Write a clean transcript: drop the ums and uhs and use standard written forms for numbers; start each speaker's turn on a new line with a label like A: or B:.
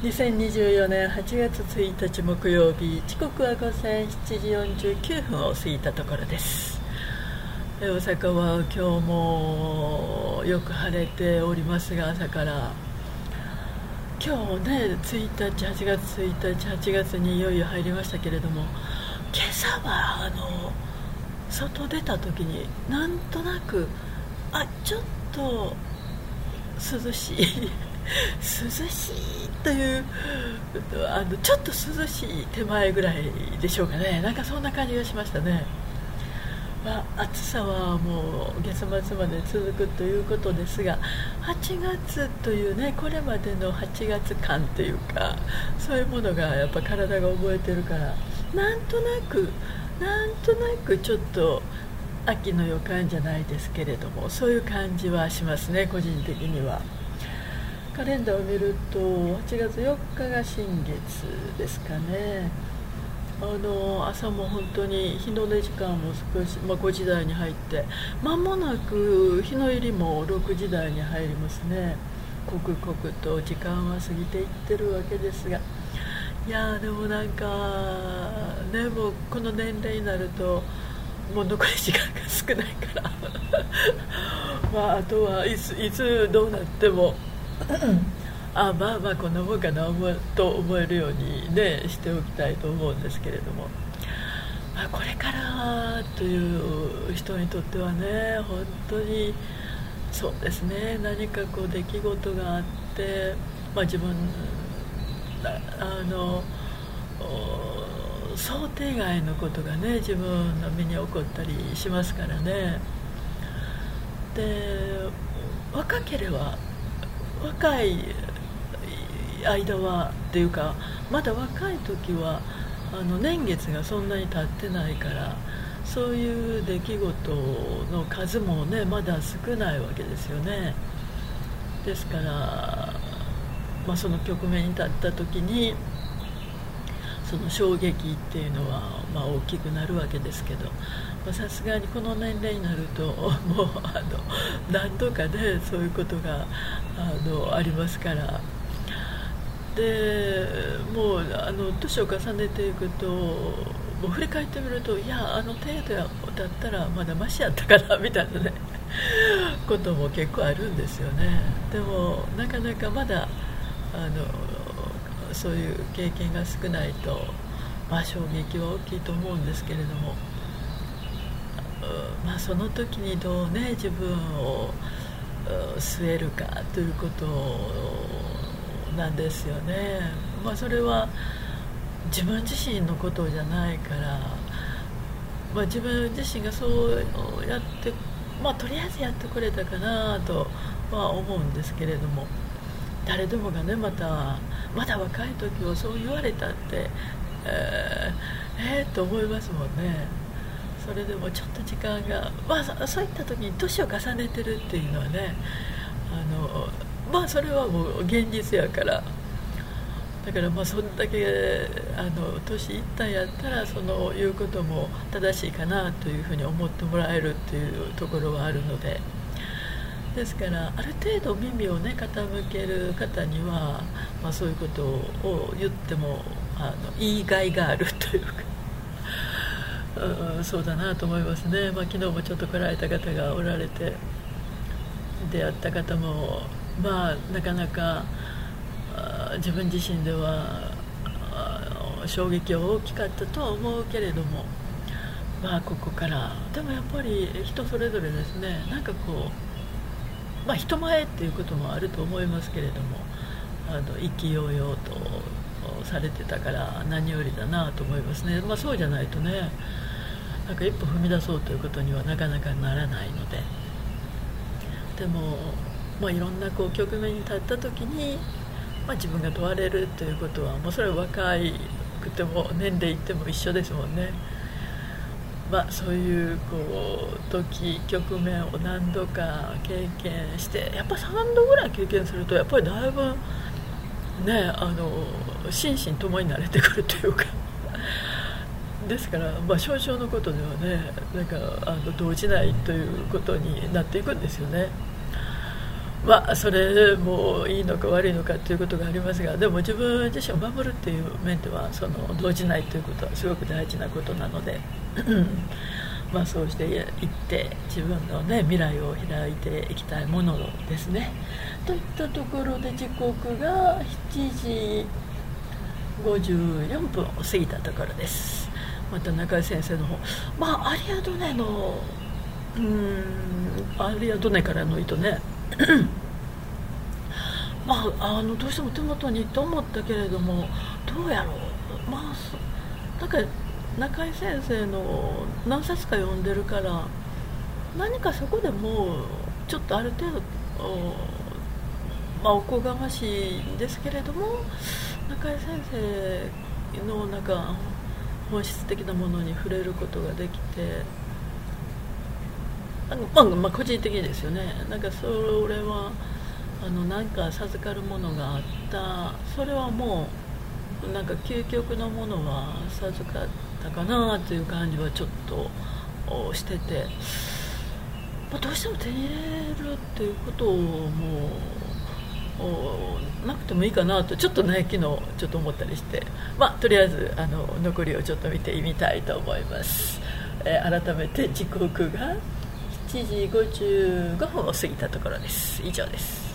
A: 2024年8月1日木曜日、時刻は午前7時49分を過ぎたところです。大阪は今日もよく晴れておりますが、朝から今日ね、8月1日8月にいよいよ入りましたけれども、今朝は外出た時になんとなくちょっと涼しい涼しいというちょっと涼しい手前ぐらいでしょうかね。なんかそんな感じがしましたね。暑さはもう月末まで続くということですが、8月というね、これまでの8月感というか、そういうものがやっぱ体が覚えてるから、なんとなくちょっと秋の予感じゃないですけれども、そういう感じはしますね、個人的には。カレンダーを見ると8月4日が新月ですかね。朝も本当に日の出時間も少し、5時台に入って、間もなく日の入りも6時台に入りますね。刻々と時間は過ぎていってるわけですが、いやでもなんかね、もうこの年齢になるともう残り時間が少ないからあとはいつどうなってもこんなもんかなと思えるように、ね、しておきたいと思うんですけれども、これからという人にとってはね、本当にそうですね、何かこう出来事があって、自分想定外のことがね、自分の身に起こったりしますからね。で、若ければ若い間はっていうか、まだ若い時は年月がそんなに経ってないから、そういう出来事の数もね、まだ少ないわけですよね。ですから、その局面に立った時にその衝撃っていうのは大きくなるわけですけど、さすがにこの年齢になるともう何度かね、そういうことがありますから。でもう年を重ねていくと、もう振り返ってみると、いや程度だったらまだマシやったかなみたいなねことも結構あるんですよね。でもなかなかまだそういう経験が少ないと、衝撃は大きいと思うんですけれども、その時にどうね、自分を据えるかということなんですよね。それは自分自身のことじゃないから、自分自身がそうやって、とりあえずやってくれたかなとは思うんですけれども、誰でもがね、まだ若い時をそう言われたってと思いますもんね。それでもちょっと時間が、そういった時に年を重ねてるっていうのはね、それはもう現実やから、だからそんだけ年いったんやったら、そういうことも正しいかなというふうに思ってもらえるっていうところはあるので、ですからある程度耳をね傾ける方には、そういうことを言っても言いがいがあるというかそうだなと思いますね。昨日もちょっと来られた方がおられて、出会った方もなかなか自分自身では衝撃は大きかったとは思うけれども、ここからでもやっぱり人それぞれですね。なんかこう、人前っていうこともあると思いますけれども、意気揚々とされてたから何よりだなと思いますね。そうじゃないとね、なんか一歩踏み出そうということにはなかなかならないので、でも、いろんな局面に立った時に、自分が問われるということは、もうそれは若くても年齢いっても一緒ですもんね。そういう局面を何度か経験して、やっぱ3度ぐらい経験すると、やっぱりだいぶね、心身ともに慣れてくるというかですから、少々のことではね、なんか動じないということになっていくんですよね。 それもいいのか悪いのかということがありますが、でも自分自身を守るという面では動じないということはすごく大事なことなのでそうしていって自分の、未来を開いていきたいものですね。といったところで時刻が7時54分を過ぎたところです。また中井先生の方、アリアドネのアリアドネからの糸ねどうしても手元にと思ったけれども、どうやろう、なんか中井先生の何冊か読んでるから、何かそこでもうちょっとある程度おこがましいんですけれども、中井先生の本質的なものに触れることができて、個人的ですよね。それは何か授かるものがあった、それはもう究極のものは授かったかなという感じはちょっとしてて、どうしても手に入れるっていうことをもうなくてもいいかなとちょっと昨日ちょっと思ったりして、とりあえず残りをちょっと見てみたいと思います。改めて時刻が7時55分を過ぎたところです。以上です。